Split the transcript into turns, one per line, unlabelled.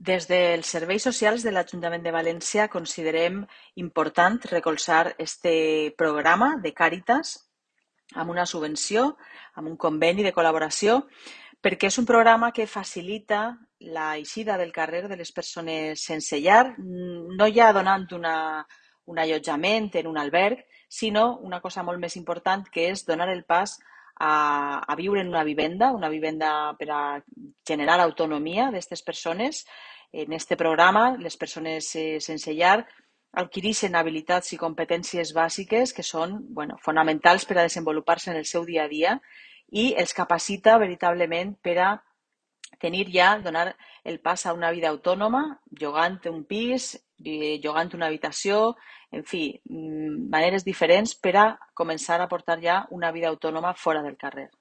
Des dels serveis socials de l'Ajuntament de València considerem important recolzar este programa de Càritas amb una subvenció, amb un conveni de col·laboració, perquè és un programa que facilita la eixida del carrer de les persones sense llar, no ja donant un allotjament en un alberg, sinó una cosa molt més important, que és donar el pas a viure en una vivenda per a generar autonomia d'aquestes persones. En este programa, les persones sense llar adquireixen habilitats i competències bàsiques que són fonamentals per a desenvolupar-se en el seu dia a dia i els capacita veritablement per a donar el pas a una vida autònoma, llogant un pis, llogant una habitació, en fi, maneres diferents per a començar a portar ja una vida autònoma fora del carrer.